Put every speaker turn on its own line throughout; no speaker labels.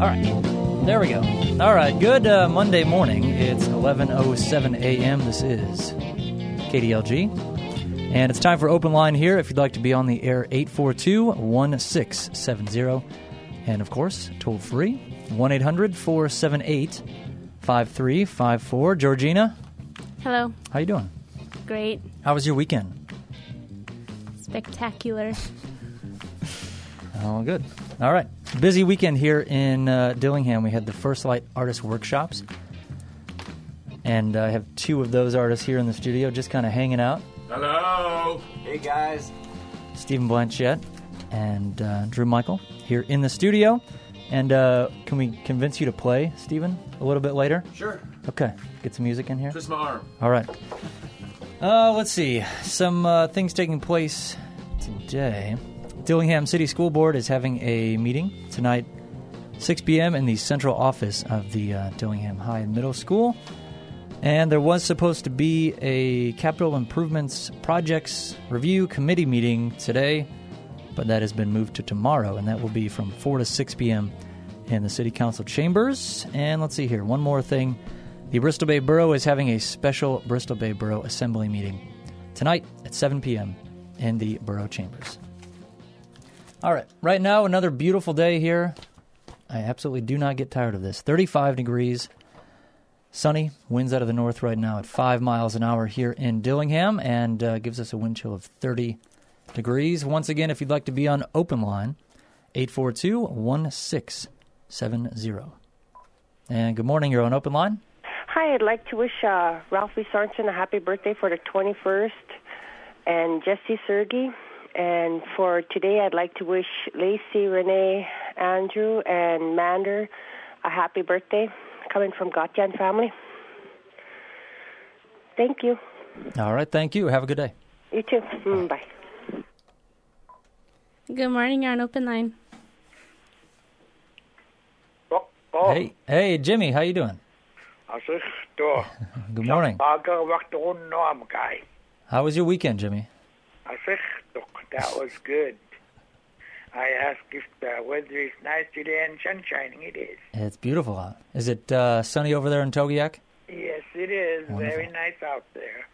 All right. There we go. All right. Good Monday morning. It's 11:07 a.m. This is KDLG. And it's time for Open Line here. If you'd like to be on the air, 842-1670. And, of course, toll-free, 1-800-478-5354. Georgina?
Hello.
How you doing?
Great.
How was your weekend?
Spectacular.
Oh, good. All right. Busy weekend here in Dillingham. We had the First Light Artist Workshops. And I have two of those artists here in the studio just kind of hanging out.
Hello. Hey, guys.
Stephen Blanchett and Drew Michael here in the studio. And can we convince you to play, Stephen, a little bit later?
Sure.
Okay. Get some music in here.
Twist my arm.
All right. Let's see. Some things taking place today. Dillingham City School Board is having a meeting tonight, 6 p.m. in the central office of the Dillingham High and Middle School. And there was supposed to be a capital improvements projects review committee meeting today, but that has been moved to tomorrow, and that will be from 4 to 6 p.m. in the City Council chambers. And let's see here, one more thing. The Bristol Bay Borough is having a special Bristol Bay Borough Assembly meeting tonight at 7 p.m. in the Borough chambers. All right, right now, another beautiful day here. I absolutely do not get tired of this. 35 degrees. Sunny, winds out of the north right now at 5 miles an hour here in Dillingham, and gives us a wind chill of 30 degrees. Once again, if you'd like to be on Open Line, 842-1670. And good morning, you're on Open Line.
Hi, I'd like to wish Ralphie Sorensen a happy birthday for the 21st, and Jesse Sergey. And for today, I'd like to wish Lacey, Renee, Andrew, and Mander a happy birthday, coming from Gotyan family. Thank you.
All right, thank you. Have a good day.
You too. Bye.
Good morning, you're on Open Line.
Hey, Jimmy, how you doing? Good morning. How was your weekend, Jimmy?
That was good. I asked if the weather is nice today and sun shining. It is.
It's beautiful out. Is it sunny over there in Togiak?
Yes, it is. Wonderful. Very nice out there.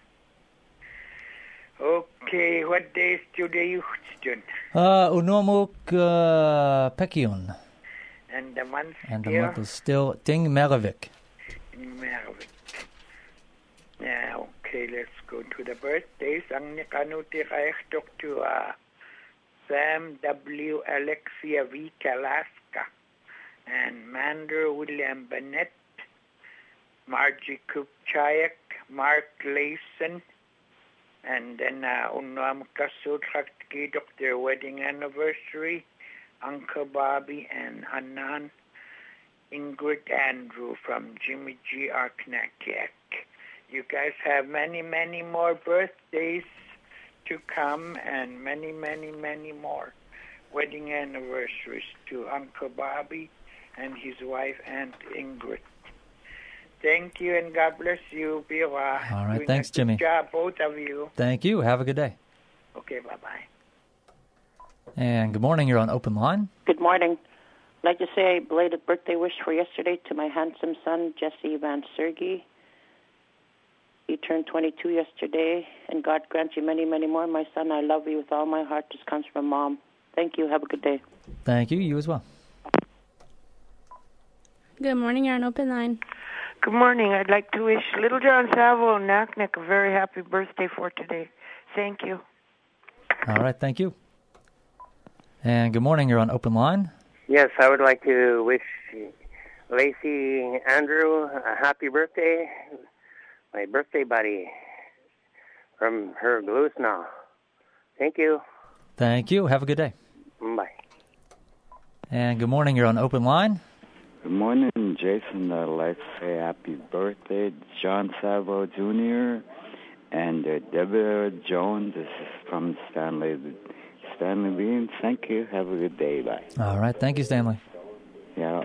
Okay, what day is today, Houston?
Unomuk Pekion.
And the month
And the month is still Ding Merevik.
Yeah, okay, let's go to the birthdays. Ang nikanuti kayo to Sam W. Alexia V. Kalaska and Mander William Bennett, Margie Kupchayek, Mark Layson, and then Unam Kasut Hakki, their wedding anniversary, Uncle Bobby and Hanan, Ingrid Andrew from Jimmy G. Arknakiak. You guys have many, many more birthdays to come and many, many, many more wedding anniversaries to Uncle Bobby and his wife, Aunt Ingrid. Thank you and God bless you, Biwa.
All right, thanks, Jimmy.
Good job, both of you.
Thank you. Have a good day.
Okay, bye-bye.
And good morning. You're on Open Line.
Good morning. I'd like to say a belated birthday wish for yesterday to my handsome son, Jesse Van Sergey. He turned 22 yesterday, and God grant you many, many more. My son, I love you with all my heart. This comes from Mom. Thank you. Have a good day.
Thank you. You as well.
Good morning, you're on Open Line.
Good morning. I'd like to wish Little John Salvo and Naknek a very happy birthday for today. Thank you.
All right, thank you. And good morning. You're on Open Line.
Yes, I would like to wish Lacey Andrew a happy birthday. My birthday buddy from her Glusna. Thank you.
Thank you. Have a good day.
Bye.
And good morning. You're on Open Line.
Good morning, Jason. I'd like to say happy birthday, John Salvo Jr. and Deborah Jones. This is from Stanley Bean. Thank you. Have a good day. Bye.
All right. Thank you, Stanley.
Yeah.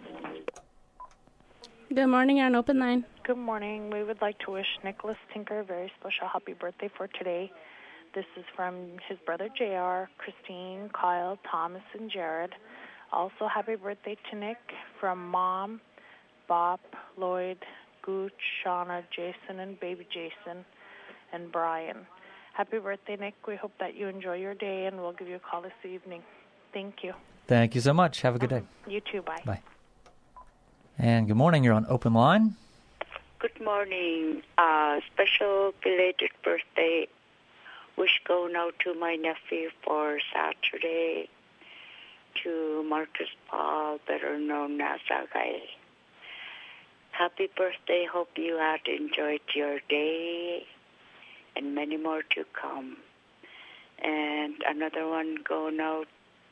Good morning, you're on Open Line.
Good morning. We would like to wish Nicholas Tinker a very special happy birthday for today. This is from his brother JR, Christine, Kyle, Thomas, and Jared. Also, happy birthday to Nick from Mom, Bob, Lloyd, Gooch, Shauna, Jason, and baby Jason, and Brian. Happy birthday, Nick. We hope that you enjoy your day, and we'll give you a call this evening. Thank you.
Thank you so much. Have a good day.
You too. Bye.
Bye. And good morning. You're on Open Line.
Good morning. Special belated birthday wish going out to my nephew for Saturday, to Marcus Paul, better known as Agai. Happy birthday. Hope you had enjoyed your day and many more to come. And another one going out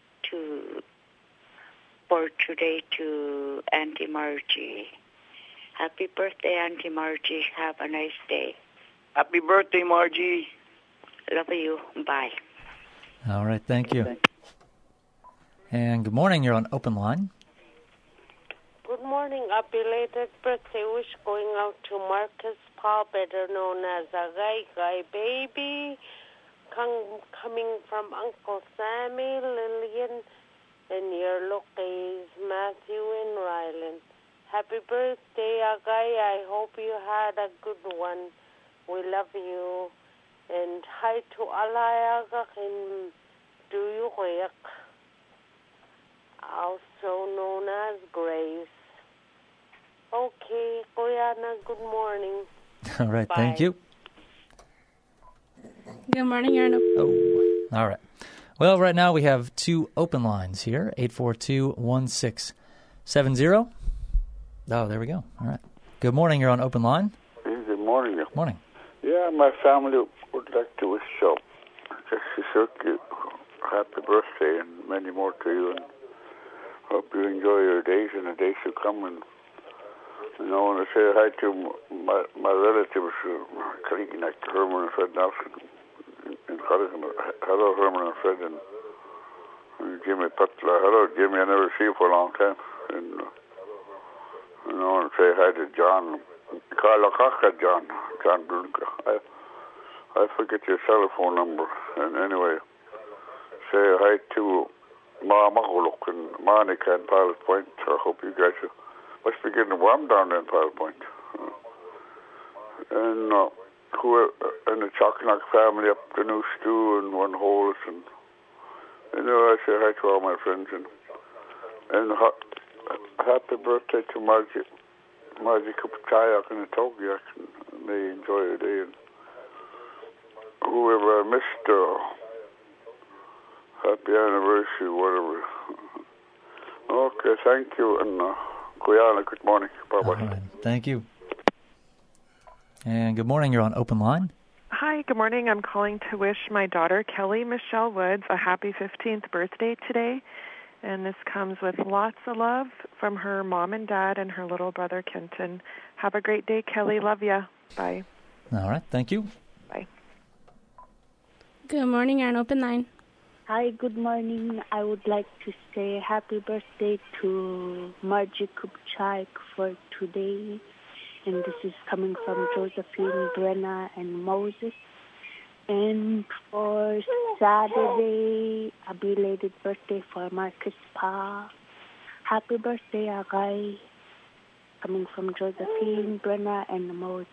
for today to Auntie Margie. Happy birthday, Auntie Margie. Have a nice day.
Happy birthday, Margie.
Love you. Bye.
All right. Thank you. And good morning. You're on Open Line.
Good morning. A belated birthday wish going out to Marcus Paul, better known as Agai Baby, coming from Uncle Sammy, Lillian, and your locals, Matthew and Rylan. Happy birthday, Agai. I hope you had a good one. We love you. And hi to Alayaga in Duyuyak, also known as Grace. Okay, Koyana, good morning.
All right.
Bye.
Thank you.
Good morning, you're on Open.
Oh, all right. Well, right now we have two open lines here, 842-1670. Oh, there we go. All right. Good morning. You're on Open Line.
Good morning.
Morning.
Yeah, my family would like to wish Jesse Circuit happy birthday and many more to you. And hope you enjoy your days and the days to come. And I want to say hi to my relatives, Craig, like Herman and Fred Nelson in Cardigan. Hello, Herman and Fred, and Jimmy Putler. Hello, Jimmy. I never see you for a long time. And I want to say hi to John. Carlo Kaka, John Brunka. I forget your telephone number. And anyway, say hi to Ma Mahuluk and Monica and Pilot Point. I hope you guys must be getting warm down there in Pilot Point. And and the Chocknock family up the New Stew and One Holes. And I say hi to all my friends. And happy birthday to Margie Kupchayak and the Togiak. May you enjoy your day. And whoever I missed, happy anniversary, whatever. Okay, thank you. And Guyana, good morning. Bye-bye.
Right. Thank you. And good morning. You're on Open Line.
Hi, good morning. I'm calling to wish my daughter, Kelly Michelle Woods, a happy 15th birthday today. And this comes with lots of love from her mom and dad and her little brother, Kenton. Have a great day, Kelly. Love ya. Bye.
All right. Thank you.
Bye.
Good morning, you're on Open Line.
Hi, good morning. I would like to say happy birthday to Margie Kupchak for today. And this is coming from Josephine, Brenna, and Moses. And for Saturday, a belated birthday for Marcus Pa. Happy birthday, Agai. Coming from Josephine, Brenna, and Moses.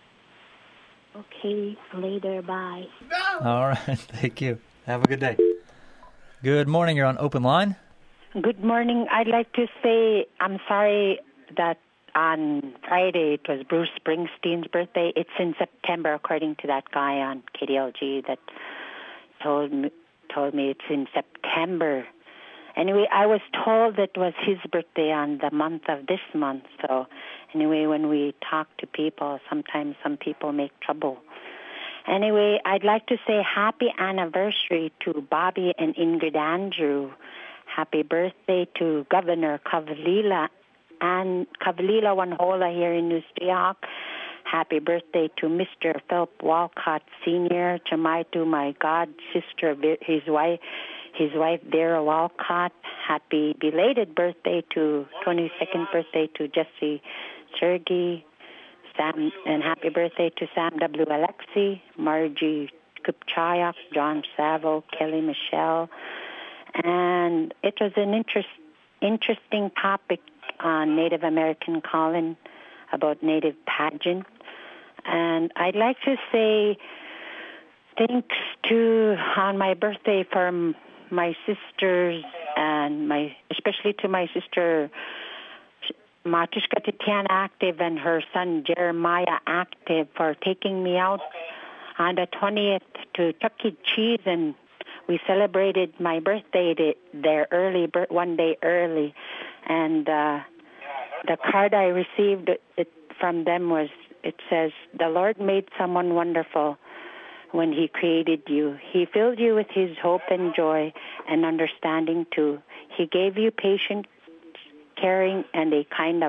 Okay, later, bye.
All right. Thank you. Have a good day. Good morning. You're on Open Line.
Good morning. I'd like to say I'm sorry that on Friday it was Bruce Springsteen's birthday. It's in September, according to that guy on KDLG that told me it's in September. Anyway, I was told that it was his birthday on the month of this month. So anyway, when we talk to people, sometimes some people make trouble. Anyway, I'd like to say happy anniversary to Bobby and Ingrid Andrew. Happy birthday to Governor Kavalila and Kavalila Wanhola here in New York. Happy birthday to Mr. Philip Walcott Sr., to my god sister, his wife Vera Walcott. Happy belated birthday to 22nd birthday to Jesse Sergey. Sam, and happy birthday to Sam W. Alexi, Margie Kupchayak, John Savo, Kelly Michelle. And it was an interesting topic on Native American calling about Native pageant. And I'd like to say thanks on my birthday for my sisters and especially to my sister Matishka Tatiana Active and her son Jeremiah Active for taking me out on the 20th to Chuck E. Cheese, and we celebrated my birthday there one day early. And the card I received from them it says, "The Lord made someone wonderful when He created you. He filled you with His hope and joy and understanding too. He gave you patience, caring, and a kind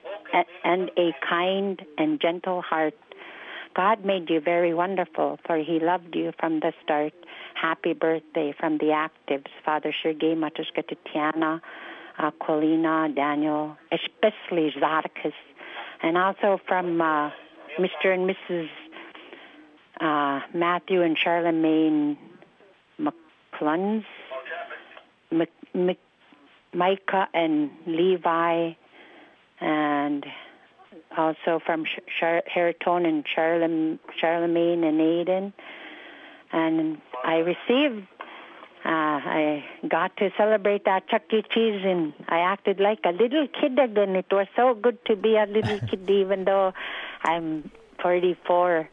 and gentle heart. God made you very wonderful, for He loved you from the start. Happy birthday from the Actives, Father Sergei, Matushka Tatiana, Aquilina, Daniel, especially Zarkis, and also from Mr. and Mrs. Matthew and Charlemagne McCluns, Micah and Levi, and also from Heriton and Charlemagne and Aiden. And I got to celebrate that Chuck E. Cheese, and I acted like a little kid again. It was so good to be a little kid, even though I'm 44.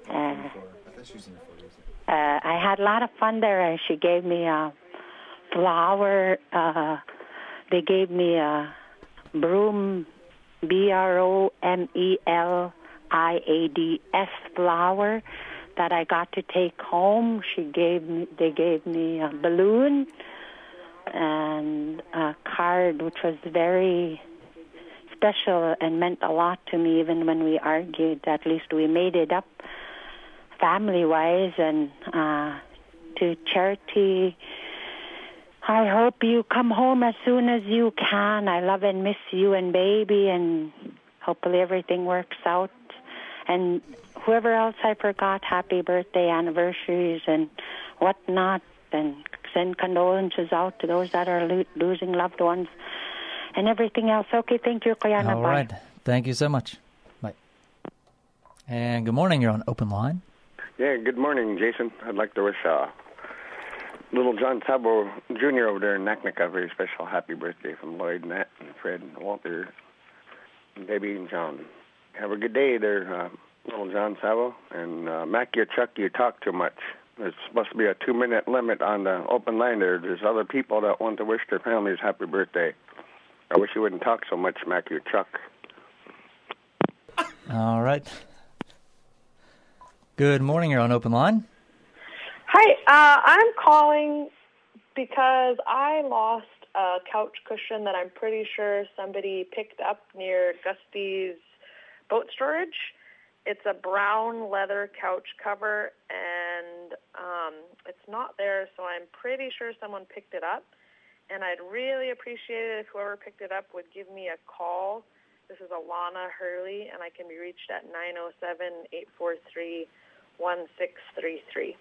I had a lot of fun there. She gave me a flower. They gave me a broom, BROMELIADS flower that I got to take home. They gave me a balloon and a card, which was very special and meant a lot to me. Even when we argued, at least we made it up family-wise. And to Charity, I hope you come home as soon as you can. I love and miss you and baby, and hopefully everything works out. And whoever else I forgot, happy birthday, anniversaries, and whatnot, and send condolences out to those that are losing loved ones and everything else. Okay, thank you, Kayana.
All right. Thank you so much. Bye. And good morning. You're on Open Line.
Yeah, good morning, Jason. I'd like to wish little John Sabo Jr. over there in Naknek a very special happy birthday from Lloyd, Nat, and Fred, and Walter, and Debbie, and John. Have a good day there, little John Sabo. And Mac, or Chuck, you talk too much. There's supposed to be a 2-minute limit on the open line there. There's other people that want to wish their families happy birthday. I wish you wouldn't talk so much, Mac, or Chuck.
All right. Good morning. You're on Open Line.
Hi, I'm calling because I lost a couch cushion that I'm pretty sure somebody picked up near Gusty's boat storage. It's a brown leather couch cover, and it's not there, so I'm pretty sure someone picked it up. And I'd really appreciate it if whoever picked it up would give me a call. This is Alana Hurley, and I can be reached at 907-843-1633.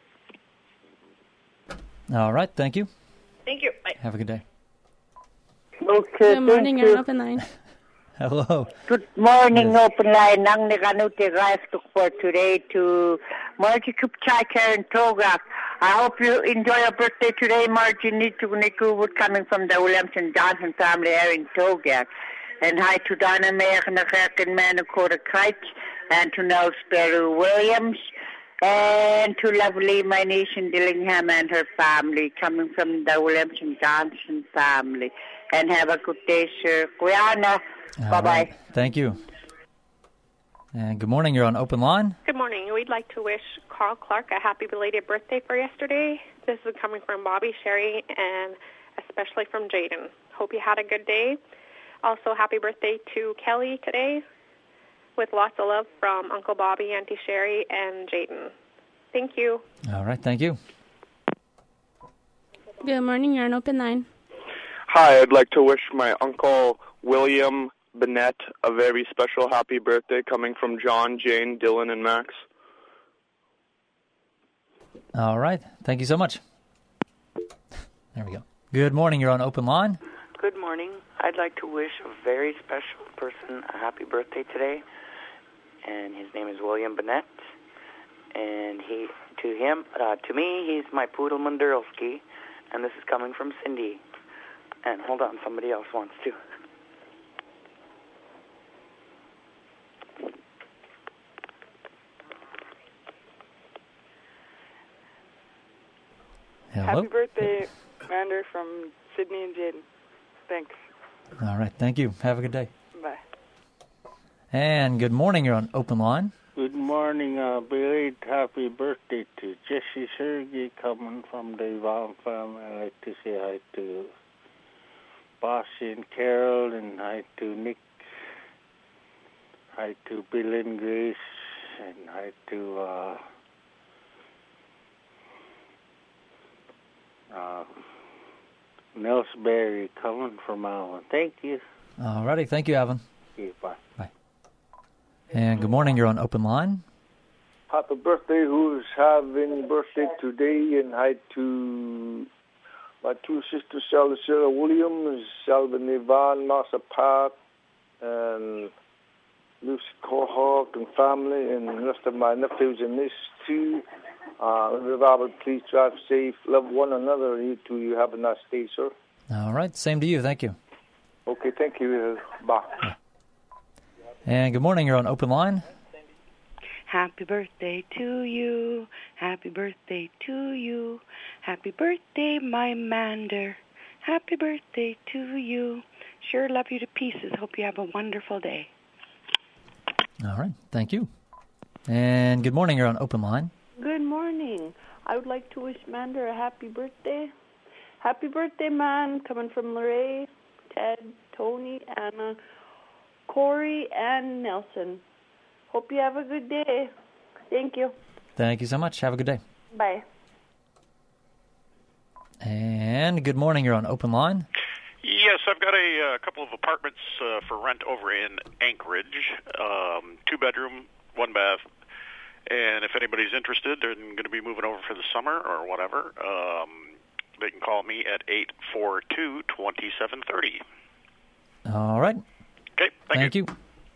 All right. Thank you.
Thank you. Bye.
Have a good day.
Okay, good morning. You're on Open Line.
Hello.
Good morning, Open Line. Ang naganuti guys for today to Margie Kupchai, Karen Togak. I hope you enjoy your birthday today, Margie Niku coming from the Williamson Johnson family here in Togak. And hi to Donna Mayer and the American Manacora Kreitz, and to Nels Sparrow Williams, and to lovely My Nation Dillingham and her family coming from the Williamson Johnson family. And have a good day, sir. Guyana. Bye-bye.
Right. Thank you. And good morning. You're on Open Line.
Good morning. We'd like to wish Carl Clark a happy belated birthday for yesterday. This is coming from Bobby, Sherry, and especially from Jaden. Hope you had a good day. Also, happy birthday to Kelly today, with lots of love from Uncle Bobby, Auntie Sherry, and Jaden. Thank you.
All right. Thank you.
Good morning. You're on Open Line.
Hi. I'd like to wish my Uncle William Bennett a very special happy birthday, coming from John, Jane, Dylan, and Max.
All right. Thank you so much. There we go. Good morning. You're on Open Line.
Good morning. I'd like to wish a very special person a happy birthday today, and his name is William Bennett. And to me, he's my poodle Munderowski, and this is coming from Cindy. And hold on, somebody else wants to.
Hello?
Happy birthday, Mander, from Sydney and Jaden. Thanks.
All right. Thank you. Have a good day.
Bye.
And good morning. You're on Open Line.
Good morning. Belated happy birthday to Jesse Sergey coming from the Yvonne family. I'd like to say hi to Bossy and Carol, and hi to Nick, hi to Bill and Grace, and hi to Nels Berry coming from Allen. Thank you.
All righty. Thank you, Alvin.
Okay, bye.
Bye. And good morning. You're on Open Line.
Happy birthday, who's having birthday today, and hi to my two sisters, Sarah Williams, Selvin Yvonne, Martha Pat, and Lucy Corhawk and family, and the rest of my nephews and nieces too. Robert, please drive safe, love one another. You two, you have a nice day, sir.
All right. Same to you. Thank you.
Okay, thank you. Bye.
Yeah. And good morning. You're on Open Line.
Happy birthday to you. Happy birthday to you. Happy birthday, my Mander. Happy birthday to you. Sure love you to pieces. Hope you have a wonderful day.
All right. Thank you. And good morning. You're on Open Line.
Good morning. I would like to wish Mander a happy birthday. Happy birthday, man. Coming from Lorraine, Ted, Tony, Anna, Corey, and Nelson. Hope you have a good day. Thank you.
Thank you so much. Have a good day.
Bye.
And good morning. You're on Open Line.
Yes, I've got a couple of apartments for rent over in Anchorage. 2-bedroom, 1-bath. And if anybody's interested, they're going to be moving over for the summer or whatever, they can call me at 842-2730.
All right.
Okay, thank you.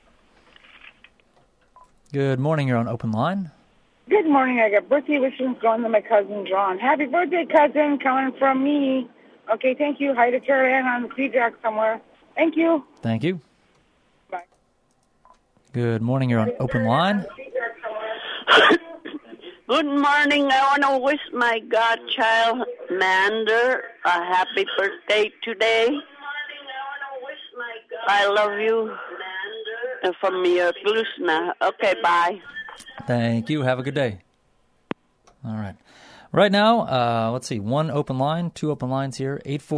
Good morning. You're on Open Line.
Good morning. I got birthday wishes going to my cousin John. Happy birthday, cousin, coming from me. Okay, thank you. Hi to Carrie Ann on the Sea-Jack somewhere. Thank you.
Thank you.
Bye.
Good morning. You're on Open Line.
Good morning. I want to wish my godchild, Mander, a happy birthday today. I love you. From your Glusna. Okay, bye.
Thank you. Have a good day. All right. Right now, let's see, 1 open line, 2 open lines here,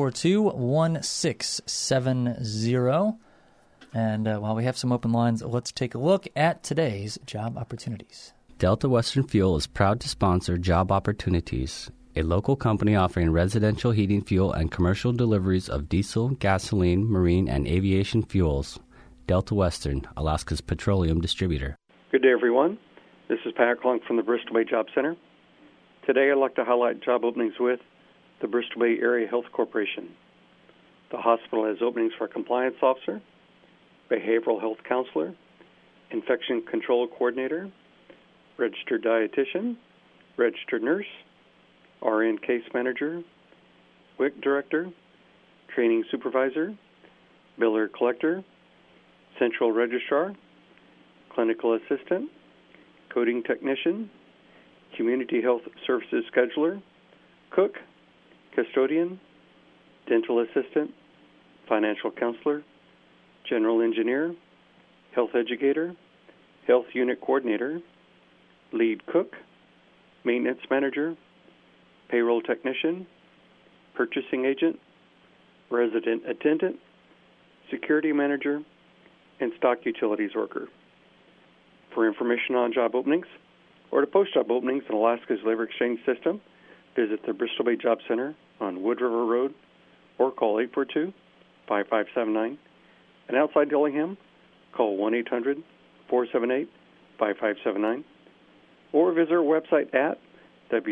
842-1670. And while we have some open lines, let's take a look at today's job opportunities.
Delta Western Fuel is proud to sponsor Job Opportunities, a local company offering residential heating fuel and commercial deliveries of diesel, gasoline, marine, and aviation fuels. Delta Western, Alaska's petroleum distributor.
Good day, everyone. This is Pat Klunk from the Bristol Bay Job Center. Today, I'd like to highlight job openings with the Bristol Bay Area Health Corporation. The hospital has openings for compliance officer, behavioral health counselor, infection control coordinator, registered dietitian, registered nurse, RN case manager, WIC director, training supervisor, biller collector, central registrar, clinical assistant, coding technician, community health services scheduler, cook, custodian, dental assistant, financial counselor, general engineer, health educator, health unit coordinator, lead cook, maintenance manager, payroll technician, purchasing agent, resident attendant, security manager, and stock utilities worker. For information on job openings or to post job openings in Alaska's labor exchange system, visit the Bristol Bay Job Center on Wood River Road or call 842-5579. And outside Dillingham, call 1-800-478-5579 or visit our website at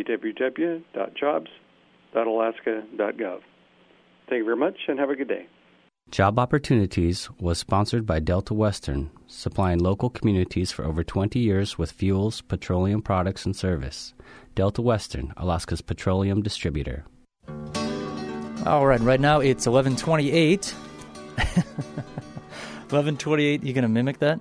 www.jobs.alaska.gov. Thank you very much and have a good day.
Job Opportunities was sponsored by Delta Western, supplying local communities for over 20 years with fuels, petroleum products, and service. Delta Western, Alaska's petroleum distributor.
All right now it's 11:28. 11:28, you going to mimic that?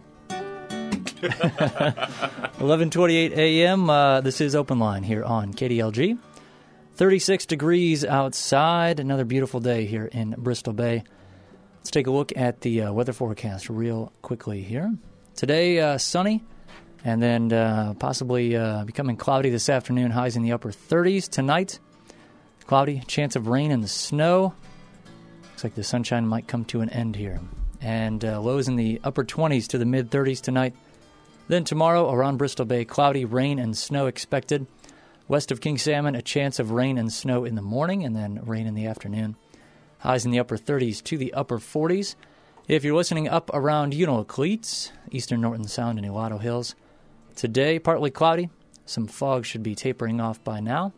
11:28 a.m., this is Open Line here on KDLG. 36 degrees outside, another beautiful day here in Bristol Bay. Let's take a look at the weather forecast real quickly here. Today, sunny, and then possibly becoming cloudy this afternoon, highs in the upper 30s. Tonight, cloudy, chance of rain and snow. Looks like the sunshine might come to an end here. And lows in the upper 20s to the mid-30s tonight. Then tomorrow, around Bristol Bay, cloudy, rain and snow expected. West of King Salmon, a chance of rain and snow in the morning, and then rain in the afternoon. Highs in the upper 30s to the upper 40s. If you're listening up around Unalakleet, eastern Norton Sound, and Elado Hills, today, partly cloudy. Some fog should be tapering off by now.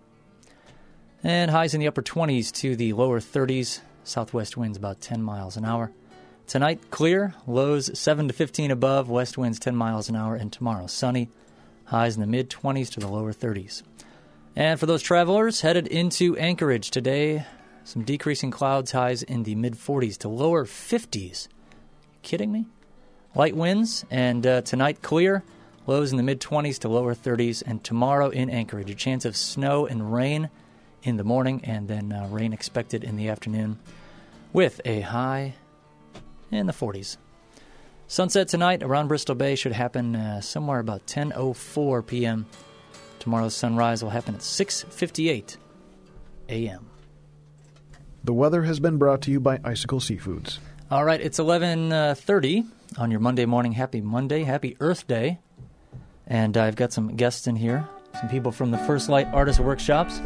And highs in the upper 20s to the lower 30s. Southwest winds about 10 miles an hour. Tonight, clear. Lows 7 to 15 above. West winds 10 miles an hour. And tomorrow, sunny. Highs in the mid-20s to the lower 30s. And for those travelers headed into Anchorage today, some decreasing clouds, highs in the mid-40s to lower 50s. Kidding me? Light winds, and tonight clear. Lows in the mid-20s to lower 30s. And tomorrow in Anchorage, a chance of snow and rain in the morning, and then rain expected in the afternoon with a high in the 40s. Sunset tonight around Bristol Bay should happen somewhere about 10:04 p.m. Tomorrow's sunrise will happen at 6:58 a.m.
The weather has been brought to you by Icicle Seafoods.
All right, it's 11:30 on your Monday morning. Happy Monday, happy Earth Day. And I've got some guests in here, some people from the First Light Artist Workshops.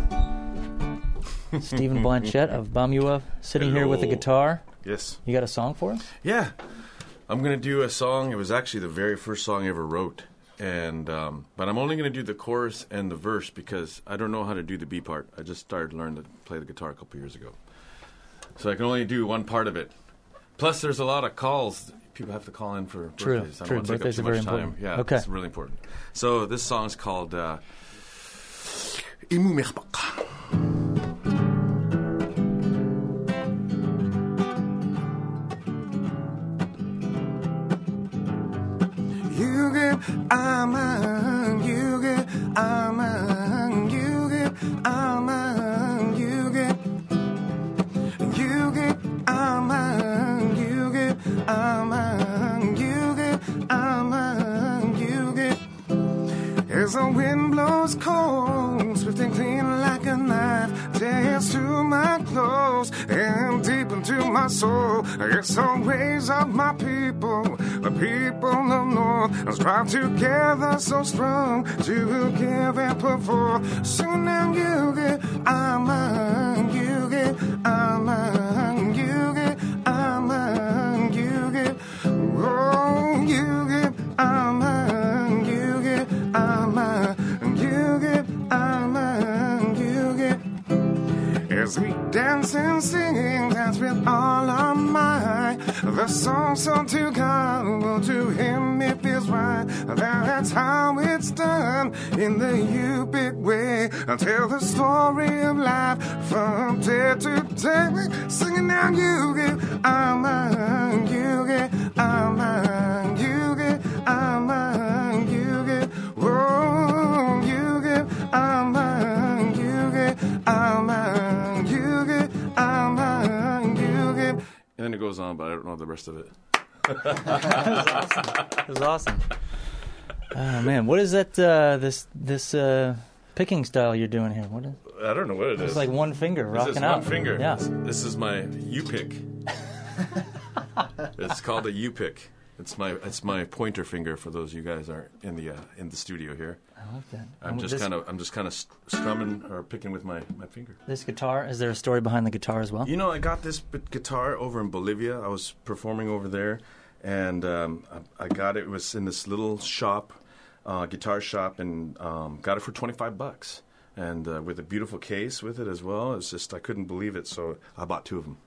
Stephen Blanchett of Bamua sitting here with a guitar.
Yes.
You got a song for us?
Yeah. I'm going to do a song. It was actually the very first song I ever wrote. And but I'm only going to do the chorus and the verse because I don't know how to do the B part. I just started learning to play the guitar a couple years ago. So I can only do one part of it. Plus, there's a lot of calls. People have to call in for birthdays. I don't want to take up too much time. Yeah,
okay.
It's really important. So this song's called Imu Mechbaka.
Aman, you get, aman, you get, aman, you get, aman, you get, aman, you get, aman, you get. As the wind blows cold, swift and clean like a knife, tears through my clothes and deep into my soul. It's the ways of my people, the people of North, strive together so strong to give and perform. Soon now you get, aman, you get, aman, you get, aman, you get, oh, you get, aman, you get, aman, you get, aman, you get. As we dance and sing, dance with all our might. The song sung to God, well, to Him it feels right. That's how it's done in the Yupik way. Tell the story of life from day to day. Singing now, you get, aman, you get, aman, you get, aman, you get, oh, you get, aman, you get, aman, you get, aman, you get.
And then it goes on, but I don't know the rest of it.
That was awesome. Oh, man. What is that, this picking style you're doing here? What is?
I don't know what it is.
It's like one finger rocking
this
out.
One finger.
Yeah.
This is my U-pick. It's called a U-pick. It's my pointer finger for those of you guys aren't in the studio here.
I like that.
I'm just kind of strumming or picking with my finger.
This guitar, is there a story behind the guitar as well?
You know, I got this guitar over in Bolivia. I was performing over there, and I got it. It was in this little shop, guitar shop, and got it for $25, and with a beautiful case with it as well. It's just I couldn't believe it, so I bought two of them.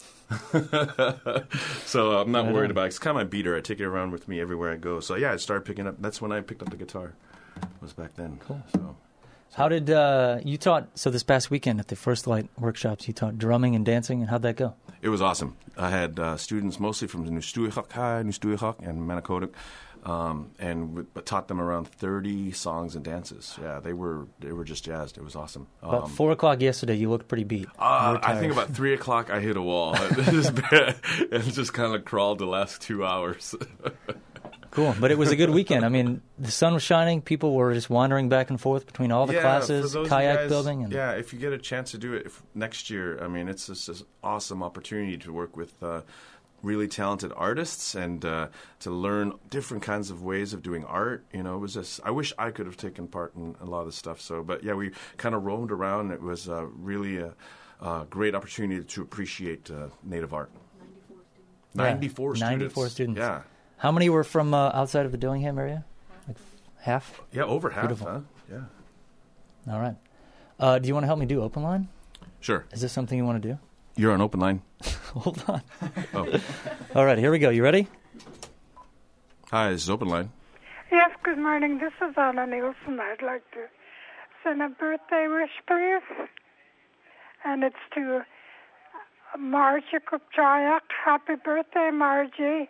So I'm not
Right
worried
on.
about it. It's kind of my beater. I take it around with me everywhere I go. So yeah, I started picking up. That's when I picked up the guitar. Was back then.
Cool.
So
How did you taught? So this past weekend at the First Light workshops, you taught drumming and dancing, and how'd that go?
it was awesome. I had students mostly from Nustuihak High, Nustuihak, and Manakotuk, but taught them around 30 songs and dances. Yeah, they were just jazzed. It was awesome.
About 4 o'clock yesterday, you looked pretty beat. You were
I
tired.
think about 3 o'clock I hit a wall. It just kind of crawled the last 2 hours.
Cool, but it was a good weekend. I mean, the sun was shining. People were just wandering back and forth between all the classes,
for those
kayak
guys,
building. And
yeah, if you get a chance to do it next year, I mean, it's just an awesome opportunity to work with really talented artists and to learn different kinds of ways of doing art. You know, it was just, I wish I could have taken part in a lot of this stuff. So, but yeah, we kind of roamed around. It was really a great opportunity to appreciate native art. 94 students.
94 students.
Yeah.
How many were from outside of the Dillingham area? Like half?
Yeah, over half.
Beautiful.
Huh? Yeah.
All right. Do you want to help me do open line?
Sure.
Is this something you want to do?
You're on open line.
Hold on.
Oh.
All right, here we go. You ready?
Hi, this is open line.
Yes, good morning. This is Anna Nielsen. I'd like to send a birthday wish, please. And it's to Margie Kupchayak. Happy birthday, Margie.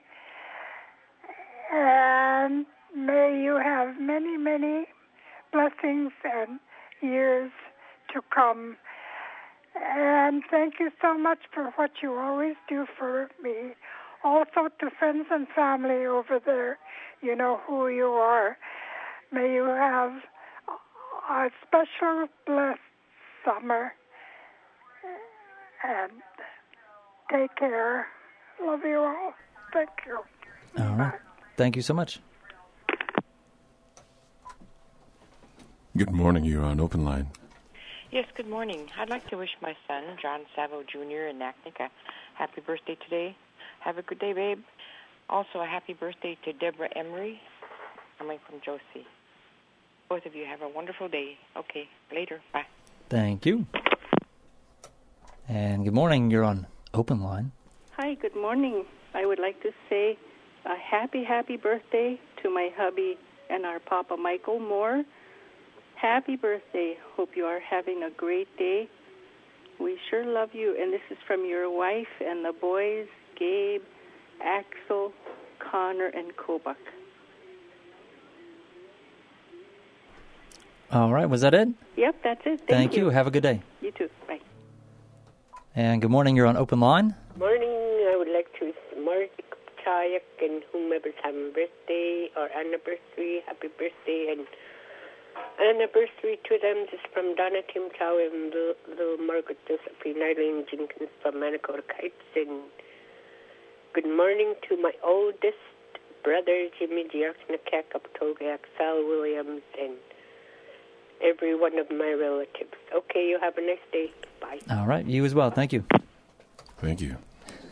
And may you have many, many blessings and years to come. And thank you so much for what you always do for me. Also to friends and family over there, you know who you are. May you have a special blessed summer. And take care. Love you all. Thank you.
All right. Thank you so much.
Good morning. You're on open line.
Yes, good morning. I'd like to wish my son, John Savo Jr. in Naknek, a happy birthday today. Have a good day, babe. Also, a happy birthday to Deborah Emery, coming from Josie. Both of you have a wonderful day. Okay, later. Bye.
Thank you. And good morning. You're on open line.
Hi, good morning. I would like to say a happy, happy birthday to my hubby and our Papa Michael Moore. Happy birthday. Hope you are having a great day. We sure love you. And this is from your wife and the boys, Gabe, Axel, Connor, and Kobach.
All right. Was that it?
Yep, that's it.
Thank you. Have a good day.
You too. Bye.
And good morning. You're on open line.
Morning. I would like to wish Mark Chayak and whomever's having birthday or anniversary, happy birthday, and anniversary to them. This is from Donna Tim Chow and little Margaret Josephine Eileen Jenkins from Manakota Heights. And good morning to my oldest brother, Jimmy Giachnakak, Uptogak, Sal Williams, and every one of my relatives. Okay, you have a nice day. Bye.
All right. You as well. Thank you.
Thank you.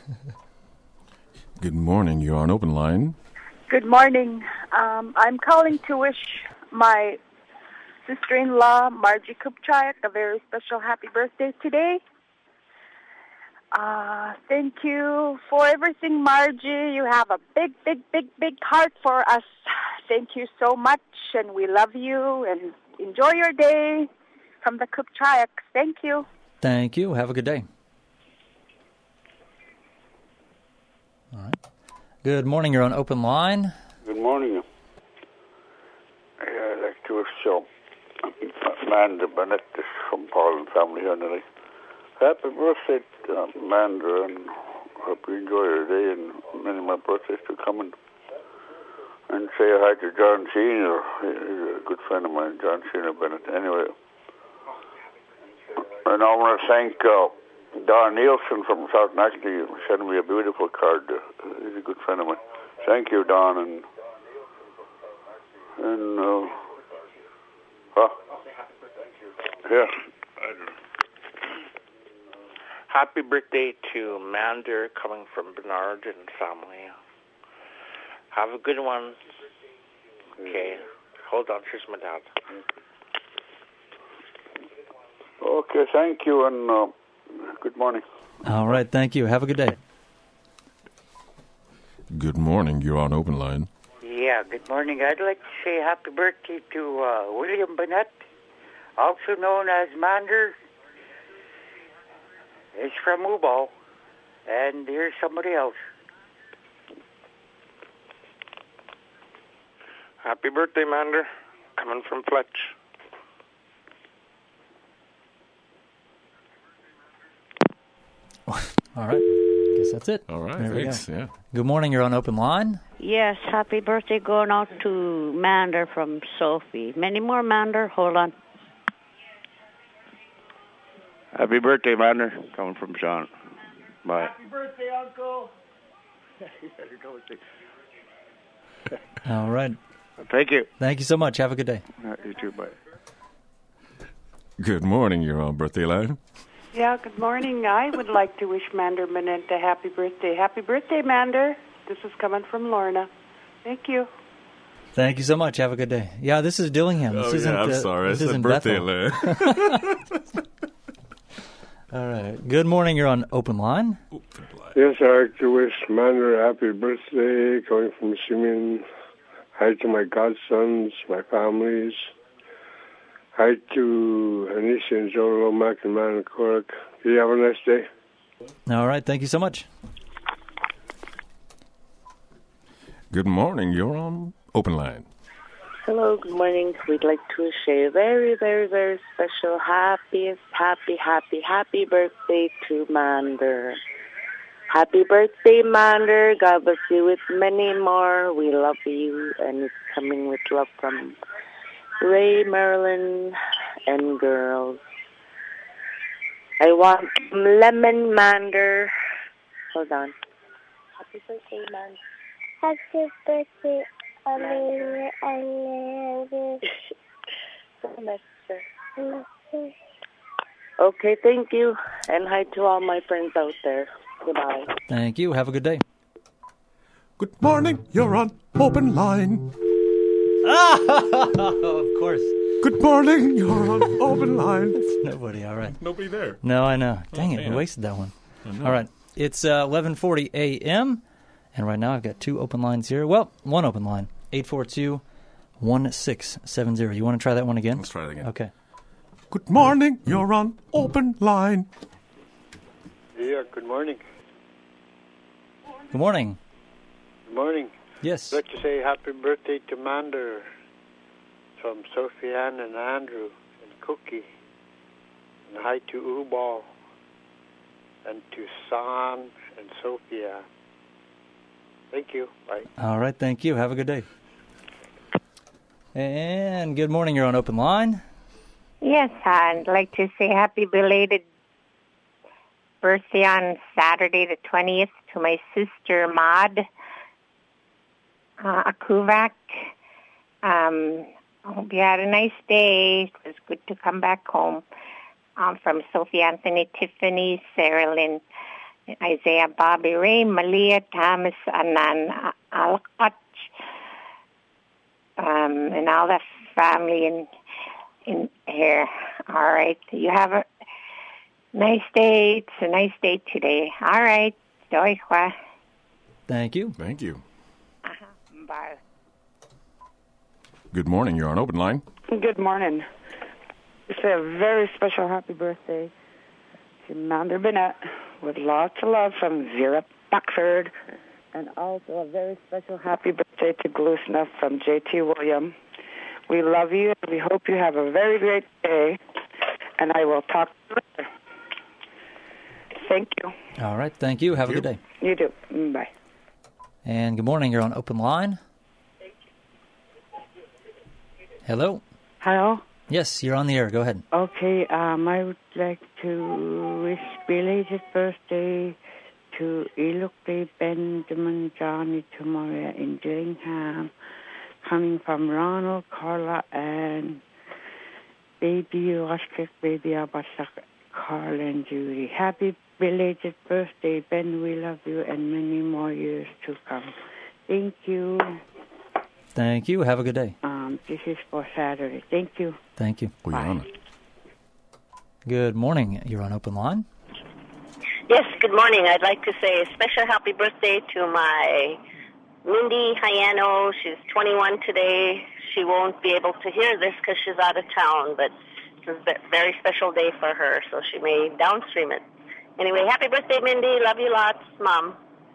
Good morning. You're on open line.
Good morning. I'm calling to wish my sister-in-law, Margie Kupchayak, a very special happy birthday today. Thank you for everything, Margie. You have a big, big, big, big heart for us. Thank you so much, and we love you, and enjoy your day from the Kupchayaks. Thank you.
Thank you. Have a good day. All right. Good morning. You're on open line.
Good morning. I'd like to wish Amanda Bennett from Paul and family here tonight. Happy birthday, Amanda, and hope you enjoy your day and many more birthdays to come. And say hi to John Senior. He's a good friend of mine, John Senior Bennett. Anyway, and I want to thank Don Nielsen from South Naknek. He sent me a beautiful card. He's a good friend of mine. Thank you, Don. And yeah.
Happy birthday to Mander, coming from Bernard and family. Have a good one. Okay. Hold on. Here's my dad.
Okay, thank you. And Good morning.
All right, thank you. Have a good day.
Good morning. You're on open line.
Yeah, good morning. I'd like to say happy birthday to William Burnett, also known as Mander. He's from Ubal. And here's somebody else.
Happy birthday, Mander. Coming from Fletch.
All right. Guess that's it.
All right.
There we
Thanks.
go.
Yeah.
Good morning. You're on open line.
Yes, happy birthday going out to Mander from Sophie. Many more, Mander. Hold on.
Happy birthday, Mander. Coming from Sean. Bye.
Happy birthday, Uncle.
All right.
Thank you.
Thank you so much. Have a good day.
You too. Bye.
Good morning. You're on birthday line.
Yeah, good morning. I would like to wish Mander Manente a happy birthday. Happy birthday, Mander. This is coming from Lorna. Thank you.
Thank you so much. Have a good day. Yeah, this is Dillingham. This isn't,
I'm sorry.
This
It's a
isn't
birthday
Bethel. All right. Good morning. You're on open line.
Yes, I'd like to wish Mander a happy birthday, coming from Simeon. Hi to my godsons, my families. Hi to Anisha and Joe Lomack and Man and Cork. You have a nice day.
All right. Thank you so much.
Good morning. You're on open line.
Hello, good morning. We'd like to wish a very, very, very special happy birthday to Mander. Happy birthday, Mander. God bless you with many more. We love you, and it's coming with love from Ray, Marilyn, and girls. I want lemon, Mander. Hold on. Happy birthday, Mander.
Happy birthday, Amelia and
Okay, thank you. And hi to all my friends out there. Goodbye.
Thank you. Have a good day.
Good morning. You're on open line.
Of course.
Good morning. You're on open line.
Nobody. All right.
Nobody there.
No, I know. Dang it.
man.
We wasted that one.
I know.
All right. It's 11:40 a.m. And right now I've got two open lines here. Well, one open line. 842-1670. You want to try that one again?
Let's try it again.
Okay.
Good morning. You're on open line.
Yeah, good morning.
Good morning.
Good morning.
Yes.
I'd like to say happy birthday to Mander from Sophie Ann and Andrew and Cookie. And hi to Ubal and to San and Sophia. Thank you. Bye.
All right. Thank you. Have a good day. And good morning. You're on open line.
Yes, I'd like to say happy belated birthday on Saturday the 20th to my sister Maud Akuvak. I hope you had a nice day. It was good to come back home. From Sophie Anthony, Tiffany, Sarah Lynn, Isaiah, Bobby, Ray, Malia, Thomas, Anan, Alcott, and all the family in here. All right. You have a nice day. It's a nice day today. All right. Doikwa.
Thank you.
Thank you.
Bye.
Good morning. You're on open line.
Good morning. It's a very special happy birthday to Mander Bennett with lots of love from Vera Buckford. And also a very special happy birthday to Glue Snuff from J.T. William. We love you and we hope you have a very great day. And I will talk to you later. Thank you.
All right. Thank you. Have a good day.
You too. Bye.
And good morning. You're on open line. Hello.
Hello.
Yes, you're on the air. Go ahead.
Okay, I would like to wish belated birthday to Ilukli Benjamin Johnny Tumoria in Dillingham, coming from Ronald, Carla, and baby Washkick, baby Abasak, Carla and Judy. Happy belated birthday, Ben. We love you, and many more years to come. Thank you.
Thank you. Have a good day.
This is for Saturday. Thank you.
Thank you.
Bye.
Good morning. You're on open line.
Yes, good morning. I'd like to say a special happy birthday to my Mindy Hyano. She's 21 today. She won't be able to hear this because she's out of town, but it's a very special day for her, so she may downstream it. Anyway, happy birthday, Mindy. Love you lots, Mom.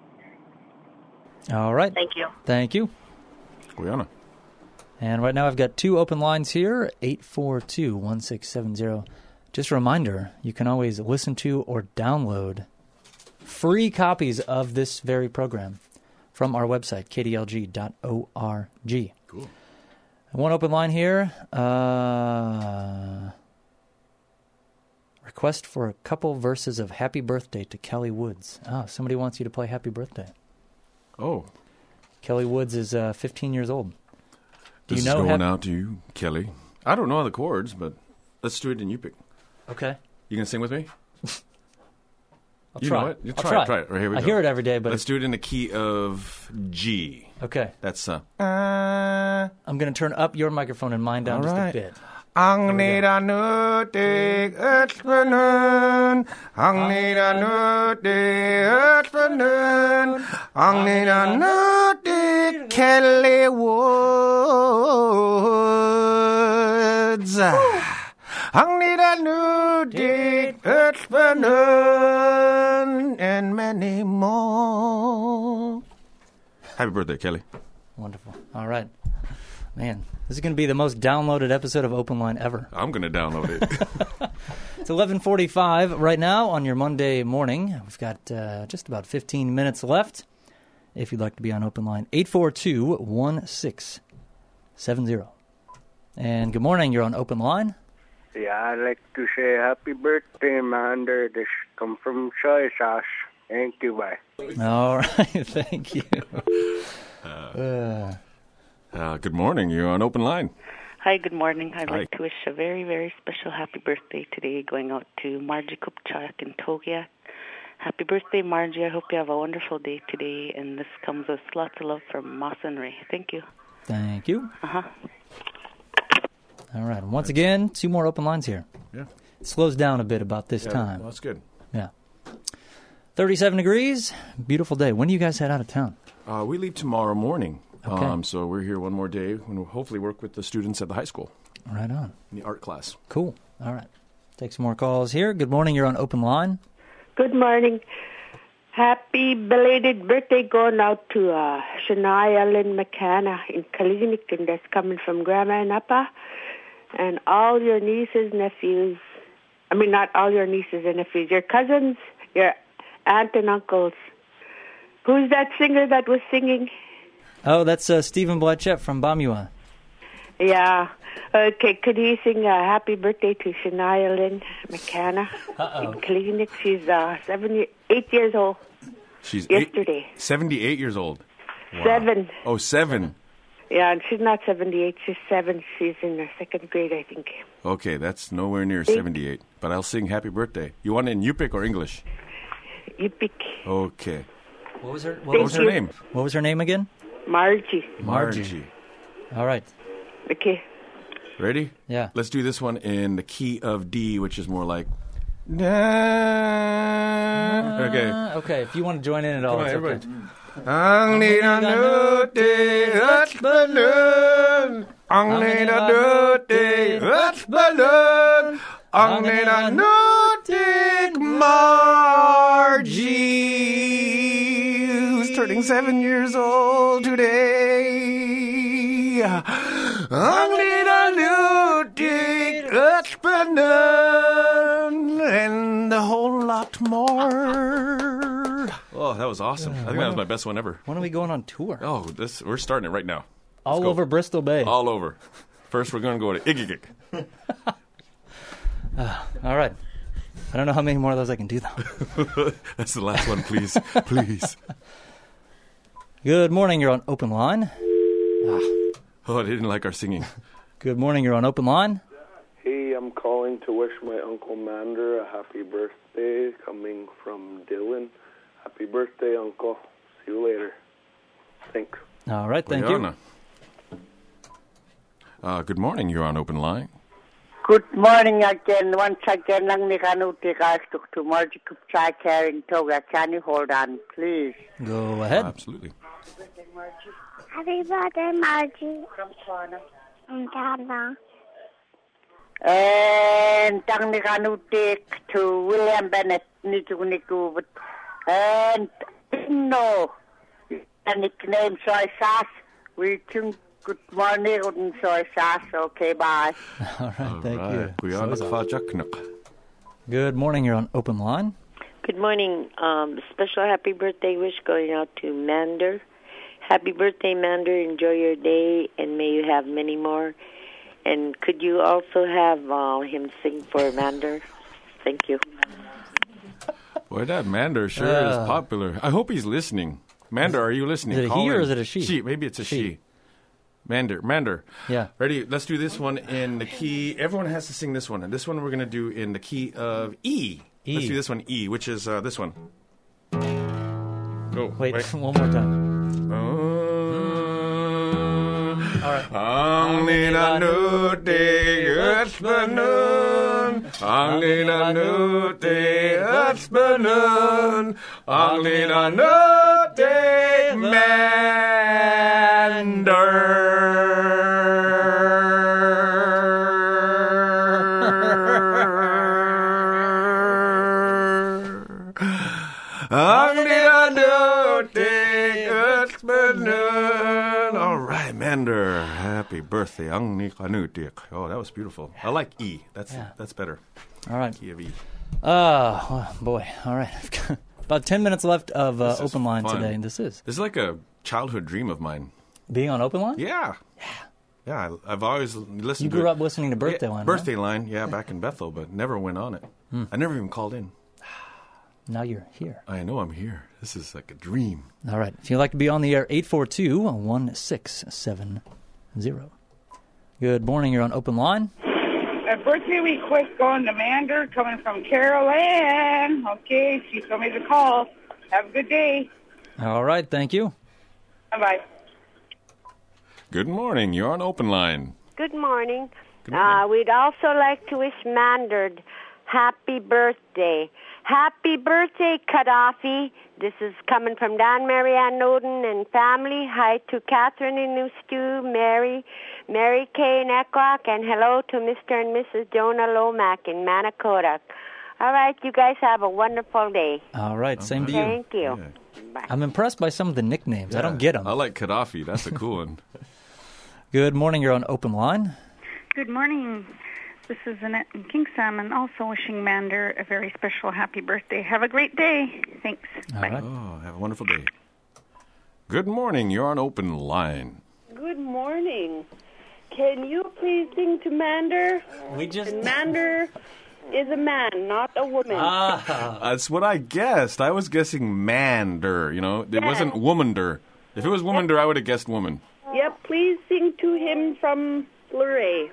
All right.
Thank you.
Thank you.
Guyana.
And right now I've got 2 open lines here, 842-1670. Just a reminder, you can always listen to or download free copies of this very program from our website, kdlg.org.
Cool.
One open line here. Request for a couple verses of Happy Birthday to Kelly Woods. Oh, somebody wants you to play Happy Birthday.
Oh.
Kelly Woods is 15 years old. Do
This
you know
is going out to you, Kelly. I don't know the chords, but let's do it in Yupik.
Okay.
You gonna sing with me?
I'll
you
try.
know it. You
I'll
try it. Try it. Right, here we
I
go.
hear it every day, but
let's do it in the key of G.
Okay.
That's
I'm going to turn up your microphone and mine down just a bit.
Ang nida nutig at panan, ang nida nutig at panan, ang nida nutig Kelly Woods. Ang nida nutig at panan, and many more.
Happy birthday, Kelly.
Wonderful. All right. Man, this is going to be the most downloaded episode of Open Line ever.
I'm going to download it.
It's 11:45 right now on your Monday morning. We've got just about 15 minutes left. If you'd like to be on Open Line, 842-1670. And good morning. You're on Open Line.
Yeah, I'd like to say happy birthday, Mander. This come from soy sauce. Thank you, bye.
All right, thank you.
Good morning. You're on Open Line.
Hi, good morning. I'd
Hi.
like to wish a very, very special happy birthday today going out to Margie Kupchak in Togia. Happy birthday, Margie. I hope you have a wonderful day today. And this comes with lots of love from Moss and Ray. Thank you.
Thank you.
Uh-huh.
All right. And once again, 2 more open lines here.
Yeah.
It slows down a bit about this time.
Well, that's good.
Yeah. 37 degrees. Beautiful day. When do you guys head out of town?
We leave tomorrow morning.
Okay.
So we're here one more day and we'll hopefully work with the students at the high school.
Right on.
In the art class.
Cool. All right. Take some more calls here. Good morning. You're on Open Line.
Good morning. Happy belated birthday going out to Shania Lynn McCanna in Kalinik, and that's coming from Grandma and Appa. And all your nieces, nephews, I mean not all your nieces and nephews, your cousins, your aunt and uncles. Who's that singer that was singing?
Oh, that's Stephen Blanchett from Bamua.
Yeah. Okay, could he sing happy birthday to Shania Lynn McCanna in Kalinik? She's 8 years old.
She's
yesterday.
78 years old. Wow.
7.
Oh, 7.
Yeah, and she's not 78. She's 7. She's in the 2nd grade, I think.
Okay, that's nowhere near 78. But I'll sing happy birthday. You want it in Yupik or English?
Yupik.
Okay.
What was her
name?
What was her name again?
Margie.
Margie.
All right.
Okay.
Ready?
Yeah.
Let's do this one in the key of D, which is more like... Okay.
Okay, if you want to join in at all,
Come on,
it's
everybody.
okay.
Ang nida nutig at balloon. Ang nida nutig at balloon. Ang nida nutig Margie, who's turning 7 years old today. Ang nida nutig at balloon, and a whole lot more.
Oh, that was awesome. I think that was my best one ever.
When are we going on tour?
Oh, we're starting it right now.
All
go.
over Bristol Bay.
All over. First, we're going to go to Igigik.
All right. I don't know how many more of those I can do, though.
That's the last one, please. Please.
Good morning. You're on Open Line.
Oh, they didn't like our singing.
Good morning. You're on Open Line.
Hey, I'm calling to wish my Uncle Mander a happy birthday, coming from Dylan. Happy birthday, Uncle. See you later. Thanks.
All right, thank you.
Good morning. You're on Open Line.
Good morning again. Once again, lang ni kanuti to Margie Kupchak here in Toga. Can you hold on, please?
Go ahead.
Absolutely.
Happy birthday, Margie. From Tana. From Tana.
And tang ni kanuti to William Bennett, Niku, and no, a nickname Soy Sauce. We think good morning, and Soy Sauce. Okay, bye.
All right, thank you.
Good
morning, you're on Open Line.
Good morning. Special happy birthday wish going out to Mander. Happy birthday, Mander. Enjoy your day, and may you have many more. And could you also have him sing for Mander? Thank you.
Boy, that Mander sure is popular. I hope he's listening. Mander, are you listening?
Is it a he or is it a she?
She. Maybe it's a she. Mander.
Yeah.
Ready? Let's do this one in the key. Everyone has to sing this one. And this one we're going to do in the key of E. Let's do this one, E, which is this one. Go.
Wait. One more time. All right.
All right, Mander. Happy birthday. Oh, that was beautiful. I like E. That's better.
All right.
Key of E.
Oh, boy. All right. I've got about 10 minutes left of Open Line
fun.
today, and this is
like a childhood dream of mine.
Being on Open Line?
Yeah. Yeah, I've always listened to
You grew up listening to Birthday Line,
Birthday Line, back in Bethel, but never went on it. I never even called in.
Now you're here.
I know I'm here. This is like a dream.
All right. If you'd like to be on the air, 842-1670. Good morning. You're on Open Line.
A birthday request going to Mander, coming from Carol Ann. Okay, she told me to call. Have a good day.
All right. Thank you.
Bye-bye.
Good morning. You're on Open Line.
Good morning.
Good morning.
We'd also like to wish Mander happy birthday. Happy birthday, Gaddafi. This is coming from Don Marianne Noden and family. Hi to Catherine in New Stew, Mary Kay in Equock, and hello to Mr. and Mrs. Jonah Lomack in Manicotac. All right, you guys have a wonderful day.
All right, same to you.
Thank you.
Yeah.
Bye.
I'm impressed by some of the nicknames.
Yeah,
I don't get them.
I like Gaddafi. That's a cool one.
Good morning. You're on Open Line.
Good morning. This is Annette in King Salmon, also wishing Mander a very special happy birthday. Have a great day. Thanks. Bye.
Right.
Oh, have a wonderful day. Good morning. You're on Open Line.
Good morning. Can you please sing to Mander? And Mander is a man, not a woman.
That's what I guessed. I was guessing Mander, It wasn't Womander. If it was Womander, I would have guessed woman.
Yep, please sing to him from Luray.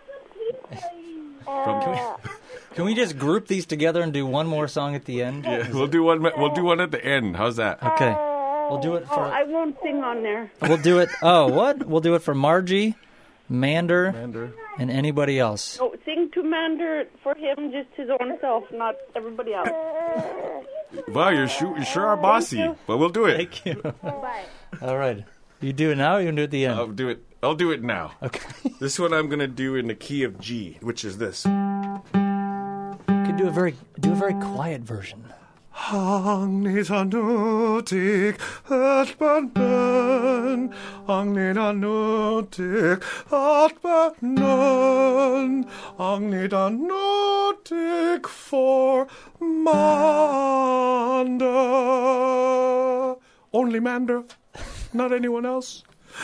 Can we just group these together and do one more song at the end?
Yeah, we'll do one. We'll do one at the end. How's that?
Okay, we'll do it for.
I won't sing on there.
We'll do it. Oh, what? We'll do it for Margie, Mander, and anybody else.
No, sing to Mander for him, just his own self, not everybody else.
Wow, you sure are bossy, but we'll do it.
Thank you.
Bye.
All right. You do it now or you can do it at the end?
I'll do it now.
Okay.
This one I'm going to do in the key of G, which is this.
You could do a very quiet version.
Angnidanutik at banan, Angnidanutik at banan, Angnidanutik for Mander. Only Mander, not anyone else.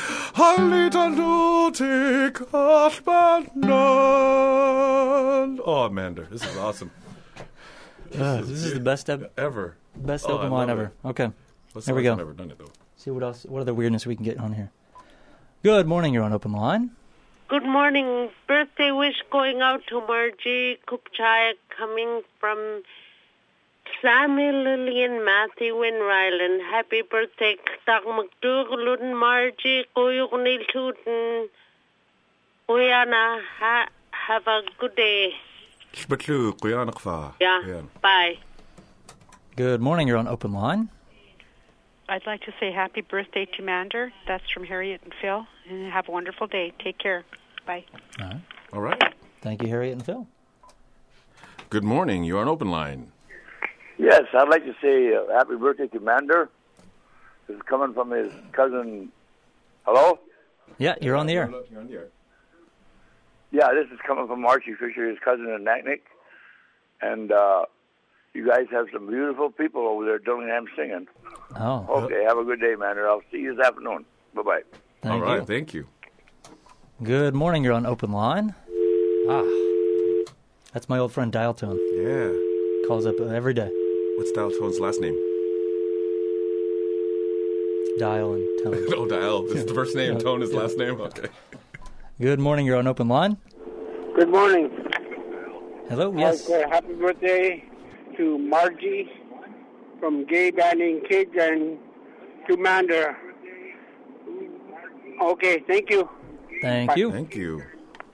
Angnidanutik at banan.
Oh, Mander, this is awesome.
This is the best
ever.
Best Open Line ever. Okay. There we go.
I've never done it, though.
See what else? What other weirdness we can get on here? Good morning. You're on Open Line.
Good morning. Birthday wish going out to Margie Kupchaya, coming from Sammy, Lillian, Matthew, and Ryland. Happy birthday, Dag McDougall, Margie, Kuyuk Niltuten, Uyana,
Have a good day.
Shbatlu, Kuyanakfa.
Yeah. Bye.
Good morning. You're on Open Line.
I'd like to say happy birthday to Mander. That's from Harriet and Phil. And have a wonderful day. Take care. Bye.
All right.
Thank you, Harriet and Phil.
Good morning. You're on Open Line.
Yes, I'd like to say happy birthday to Mander. This is coming from his cousin. Hello?
Yeah, you're on the air.
You're on the air.
Yeah, this is coming from Archie Fisher, his cousin in Naknek. And you guys have some beautiful people over there, Dillingham, singing.
Oh.
Okay, have a good day, Mander. I'll see you this afternoon. Bye-bye.
All right, thank you.
Good morning. You're on Open Line. That's my old friend Dial Tone.
Yeah.
Calls up every day.
What's Dial Tone's last name?
Dial and Tone.
No, Dial. This is the first name. Tone is last name. Okay.
Good morning. You're on Open Line.
Good morning.
Hello. Yes.
Happy birthday to Margie from Gay Banning Kids and to Mander. Okay, thank you.
Thank you.
Thank you.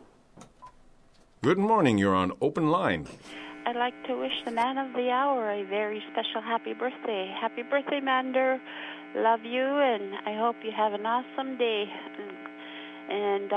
Good morning. You're on Open Line.
I'd like to wish the man of the hour a very special happy birthday. Happy birthday, Mander. Love you, and I hope you have an awesome day. And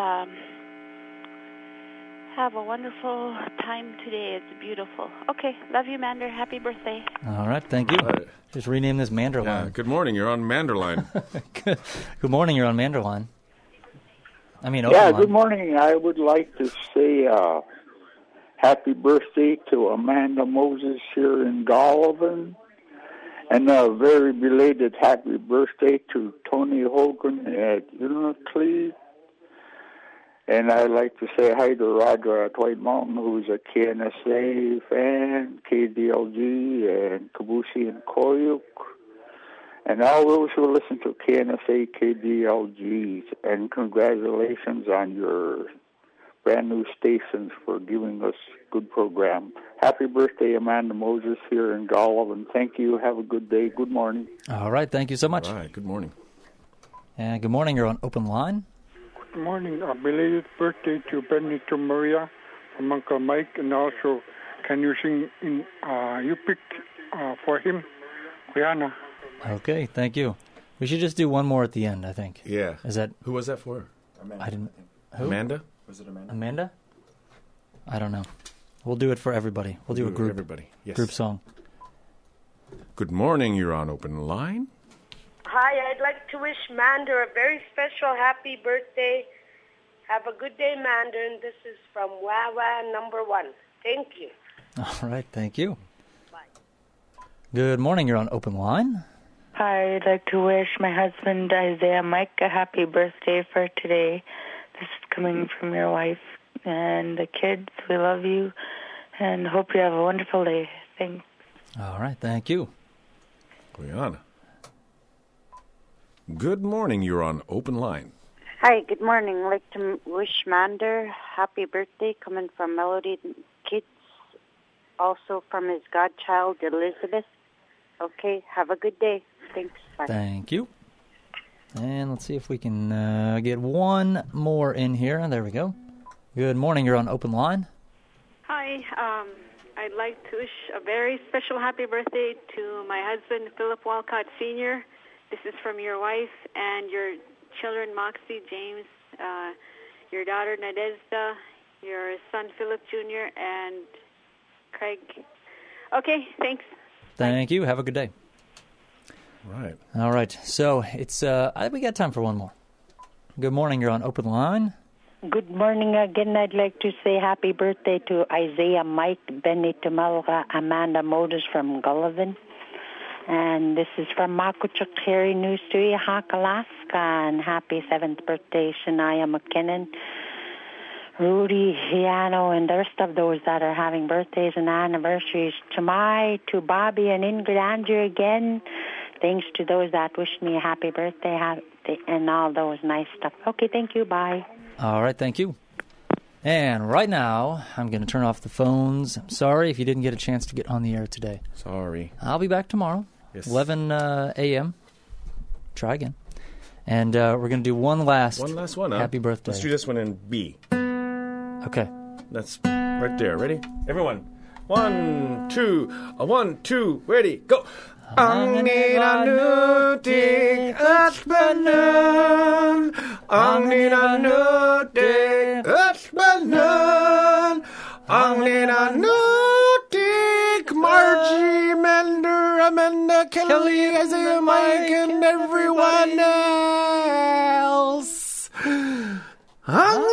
have a wonderful time today. It's beautiful. Okay, love you, Mander. Happy birthday.
All right, thank you. Just rename this Mander Line.
Good morning. You're on Mander Line.
Good morning. You're on Mander Line. I mean,
yeah,
Open Line.
good morning. I would like to say happy birthday to Amanda Moses here in Golovin. And a very belated happy birthday to Tony Hogan at Unity. And I'd like to say hi to Roger at White Mountain, who's a KNSA fan, KDLG, and Kabusi and Koyuk. And all those who listen to KNSA, KDLG. And congratulations on your brand new stations for giving us good program. Happy birthday, Amanda Moses here in Golovin. Thank you. Have a good day. Good morning.
All right. Thank you so much.
All right. Good morning.
And good morning. You're on Open Line.
Good morning. A belated birthday to Benito Maria from Uncle Mike. And also, can you sing in you picked for him, Rihanna?
Okay. Thank you. We should just do one more at the end, I think.
Yeah.
Is that...
Who was that for?
I didn't... Who?
Amanda?
Was it Amanda?
Amanda? I don't know. We'll do it for everybody. We'll do a group.
Everybody. Yes.
Group song.
Good morning. You're on Open Line.
Hi, I'd like to wish Mander a very special happy birthday. Have a good day, Mander. And this is from Wawa number 1. Thank you.
All right. Thank you. Bye. Good morning. You're on Open Line.
Hi, I'd like to wish my husband, Isaiah Mike, a happy birthday for today. This is coming from your wife and the kids. We love you and hope you have a wonderful day. Thanks.
All right. Thank you.
Rihanna. Good morning. You're on Open Line.
Hi, good morning. I'd like to wish Mander happy birthday coming from Melody Kids, also from his godchild, Elizabeth. Okay, have a good day. Thanks. Bye.
Thank you. And let's see if we can get one more in here. There we go. Good morning. You're on Open Line.
Hi. I'd like to wish a very special happy birthday to my husband, Philip Walcott Sr. This is from your wife and your children, Moxie, James, your daughter, Nadezda, your son, Philip Jr., and Craig. Okay, thanks.
Thank you. Have a good day.
Right.
All right. So it's we got time for one more. Good morning. You're on Open Line.
Good morning again. I'd like to say happy birthday to Isaiah Mike, Benito Malga, Amanda Moses from Golovin. And this is from Makuchuk Harry News to Hawk, Alaska. And happy 7th birthday, Shania McKinnon, Rudy Hiano, and the rest of those that are having birthdays and anniversaries. To Bobby and Ingrid Andrew again. Thanks to those that wished me a happy birthday and all those nice stuff. Okay, thank you. Bye.
All right, thank you. And right now, I'm going to turn off the phones. I'm sorry if you didn't get a chance to get on the air today.
Sorry.
I'll be back tomorrow,
yes.
11 a.m. Try again. And we're going to do one last
one.
Happy birthday.
Let's do this one in B.
Okay.
That's right there. Ready? Everyone. 1, 2, 1, 2, ready, go. Ang ninanutik at banan, ang ninanutik at banan, ang ninanutik, Margie, Mander, Amanda, Kelly, Isaiah, Mike, and everyone else. Ang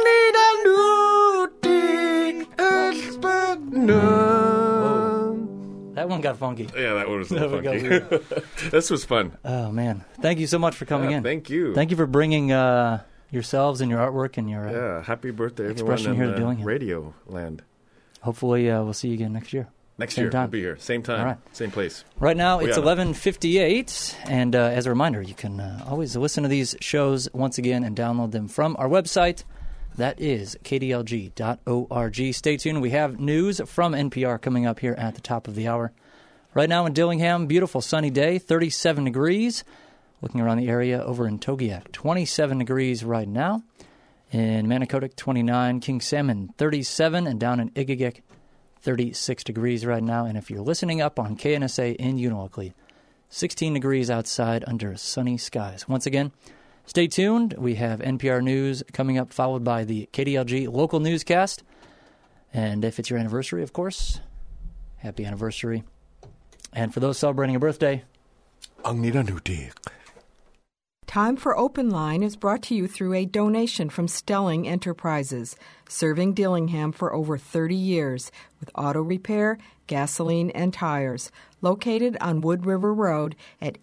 ninanutik at banan.
That one got funky.
Yeah, that one was a little funky. This was fun.
Oh, man. Thank you so much for coming in.
Thank you.
Thank you for bringing yourselves and your artwork and your
happy birthday,
expression
everyone
here to Dillingham.
Radio land.
Hopefully, we'll see you again next year.
Next
Same
year,
time.
we'll be here. Same time,
All right.
Same place.
Right now, it's 11:58, and as a reminder, you can always listen to these shows once again and download them from our website. That is kdlg.org. Stay tuned. We have news from NPR coming up here at the top of the hour. Right now in Dillingham, beautiful sunny day, 37 degrees. Looking around the area over in Togiak, 27 degrees right now. In Manicodic, 29. King Salmon, 37. And down in Igigik, 36 degrees right now. And if you're listening up on KNSA in Unalakleet, 16 degrees outside under sunny skies. Once again, stay tuned. We have NPR News coming up, followed by the KDLG local newscast. And if it's your anniversary, of course, happy anniversary. And for those celebrating a birthday,
ang ninanutik.
Time for Open Line is brought to you through a donation from Stelling Enterprises, serving Dillingham for over 30 years with auto repair, gasoline, and tires. Located on Wood River Road at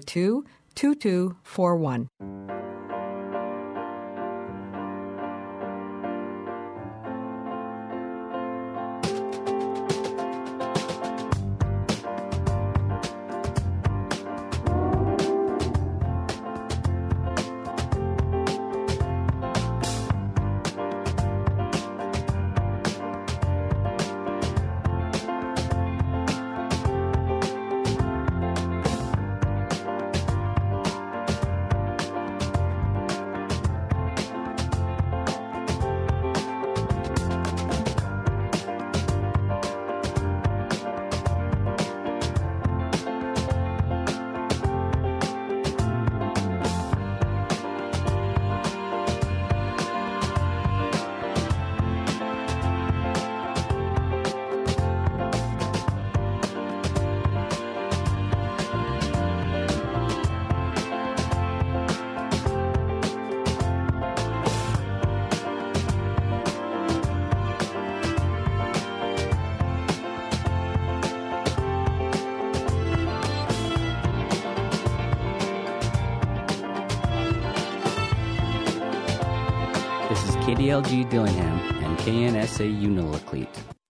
842-2241.
This is KDLG Dillingham and KNSA Unalakleet.